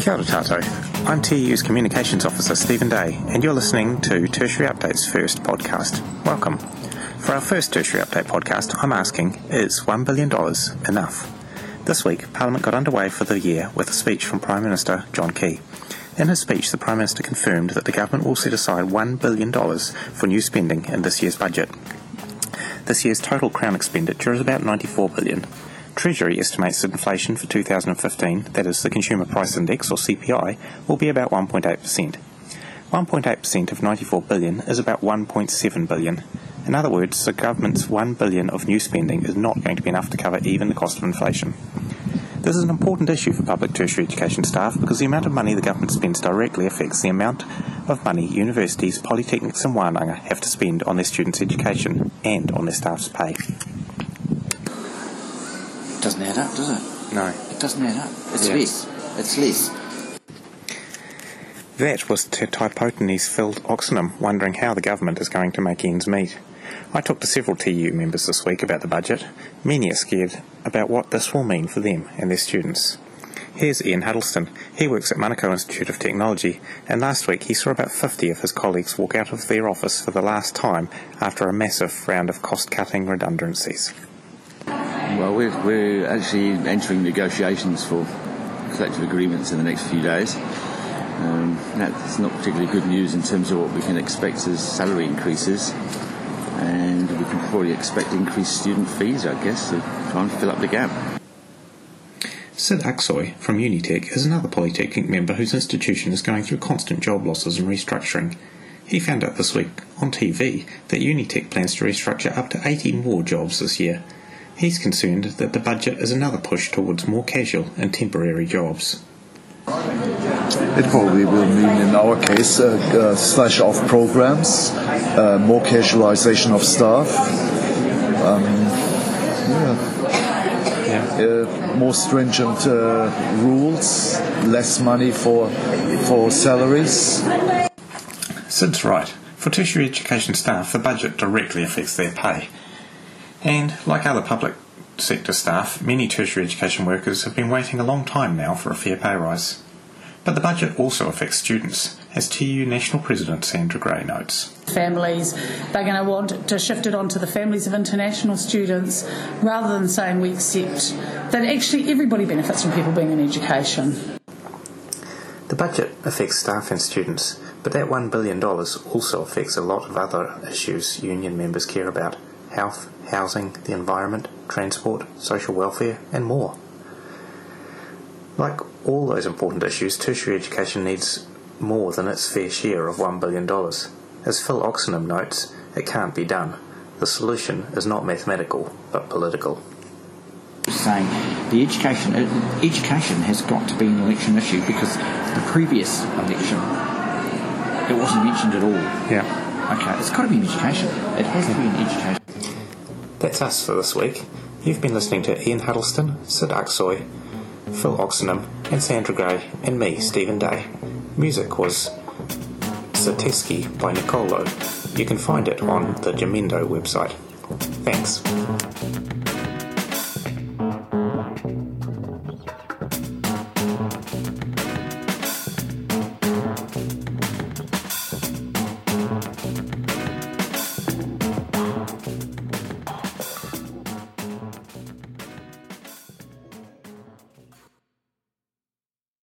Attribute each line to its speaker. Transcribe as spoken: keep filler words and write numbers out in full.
Speaker 1: Kia ora tātou. I'm T U's Communications Officer Stephen Day, and you're listening to Tertiary Update's first podcast. Welcome. For our first Tertiary Update podcast, I'm asking, is one billion dollars enough? This week, Parliament got underway for the year with a speech from Prime Minister John Key. In his speech, the Prime Minister confirmed that the government will set aside one billion dollars for new spending in this year's budget. This year's total Crown expenditure is about ninety-four billion dollars. Treasury estimates that inflation for two thousand fifteen, that is the Consumer Price Index or C P I, will be about one point eight percent. one point eight percent of ninety-four billion dollars is about one point seven billion dollars. In other words, the government's one billion dollars of new spending is not going to be enough to cover even the cost of inflation. This is an important issue for public tertiary education staff because the amount of money the government spends directly affects the amount of money universities, polytechnics and wānanga have to spend on their students' education and on their staff's pay.
Speaker 2: Doesn't add up, does it?
Speaker 1: No.
Speaker 2: It doesn't add up. It's
Speaker 1: Yeah.
Speaker 2: less. It's less.
Speaker 1: That was Te Taipotini's Phil Oxenham wondering how the government is going to make ends meet. I talked to several T U members this week about the budget. Many are scared about what this will mean for them and their students. Here's Ian Huddleston. He works at Manukau Institute of Technology, and last week he saw about fifty of his colleagues walk out of their office for the last time after a massive round of cost-cutting redundancies.
Speaker 3: Well, we're, we're actually entering negotiations for collective agreements in the next few days. Um, that's not particularly good news in terms of what we can expect as salary increases, and we can probably expect increased student fees, I guess, to try and fill up the gap.
Speaker 1: Sid Aksoy from Unitec is another Polytechnic member whose institution is going through constant job losses and restructuring. He found out this week on T V that Unitec plans to restructure up to eighty more jobs this year. He's concerned that the budget is another push towards more casual and temporary jobs.
Speaker 4: It probably will mean, in our case, a uh, uh, slash off programs, uh, more casualization of staff, um, yeah. Yeah. Uh, more stringent uh, rules, less money for for salaries.
Speaker 1: Sid's right. For tertiary education staff, the budget directly affects their pay. And, like other public sector staff, many tertiary education workers have been waiting a long time now for a fair pay rise. But the budget also affects students, as T U National President Sandra Gray notes.
Speaker 5: Families, they're going to want to shift it onto the families of international students rather than saying we accept that actually everybody benefits from people being in education.
Speaker 1: The budget affects staff and students, but that one billion dollars also affects a lot of other issues union members care about: health, housing, the environment, transport, social welfare, and more. Like all those important issues, tertiary education needs more than its fair share of one billion dollars. As Phil Oxenham notes, it can't be done. The solution is not mathematical, but political.
Speaker 2: Saying the education, uh, education has got to be an election issue because the previous election, it wasn't mentioned at all.
Speaker 1: Yeah.
Speaker 2: Okay, it's got to be in education. It has to be in education.
Speaker 1: That's us for this week. You've been listening to Ian Huddleston, Sid Aksoy, Phil Oxenham, and Sandra Gray, and me, Stephen Day. Music was Sateski by Nicolo. You can find it on the Jamendo website. Thanks.